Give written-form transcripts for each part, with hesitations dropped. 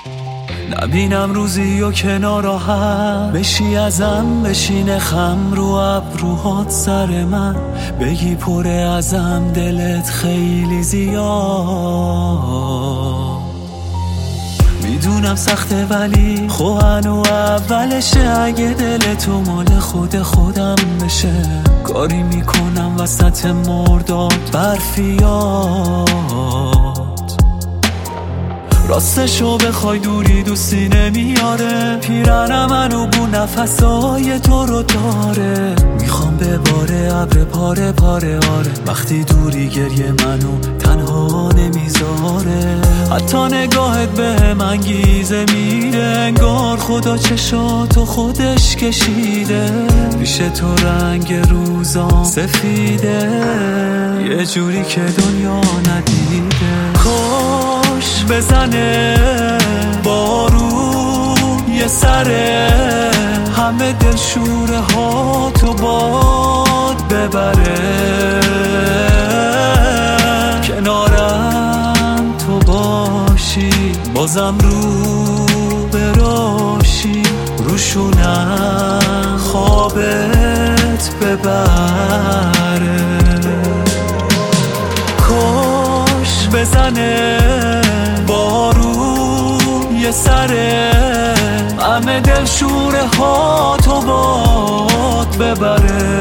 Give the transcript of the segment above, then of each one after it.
نبینم روزی و کنار هم بشی ازم، بشینه خم رو ابروهات سر من، بگی پره ازم دلت خیلی زیاد. میدونم سخته ولی هنو اولشه، اگه دل تو مال خودم بشه، کاری میکنم وسط مرداد برفیاد. راستشو بخوای دوری دوستی نمیاره، پیرن منو بو نفسای تو رو داره، میخوام بباره ابر پاره پاره آره، وقتی دوری گریه منو تنها نمیذاره. حتی نگاهت به من انگیزه میده، انگار خدا چشاتو خودش کشیده، پیش تو رنگ روزام سفیده، یه جوری که دنیا ندیده. کاش بزنه بارون یه سره، همه دلشوره ها تو باد ببره، کنارم تو باشی بازم رو براشی، روشونم خوابت ببره. کاش بزنه بارون یه سره، همه دلشوره ها تو باد ببره،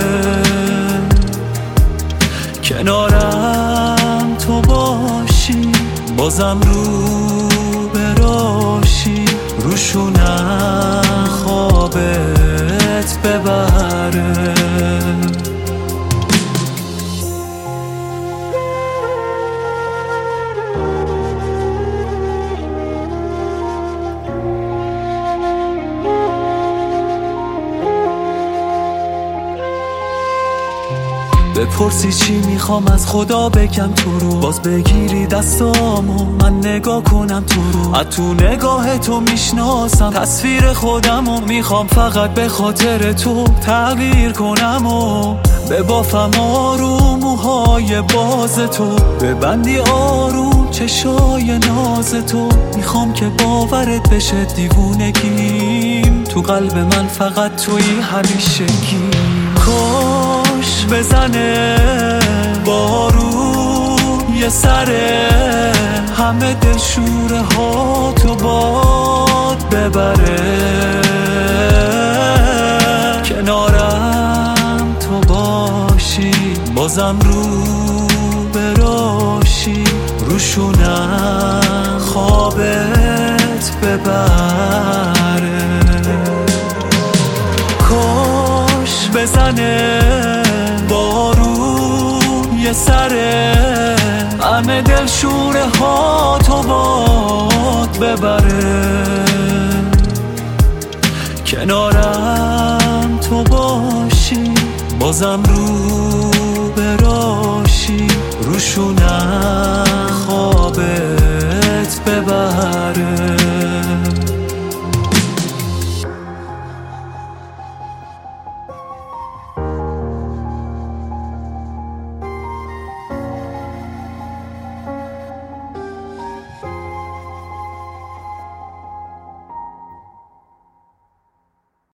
کنارم تو باشی بازم رو براشی، روشونم خوابت ببره. بپرسی چی میخوام از خدا بگم تو رو، باز بگیری دستامو من نگاه کنم تو رو، از تو نگاه تو میشناسم تصویر خودمو، میخوام فقط به خاطر تو تغییر کنم و ببافم آروم موهای باز تو، ببندی آروم چشای ناز تو، میخوام که باورت بشه دیوونگیم، تو قلب من فقط توی همیشگی. کاش بزنه بارون یه سره، همه دلشوره ها تو باد ببره، کنارم تو باشی بازم رو براشی، روشونم خوابت ببره. کاش بزنه بارون یه سره، همه دلشوره ها تو باد ببره، کنارم تو باشی بازم رو براشی، روشونم خوابت ببره.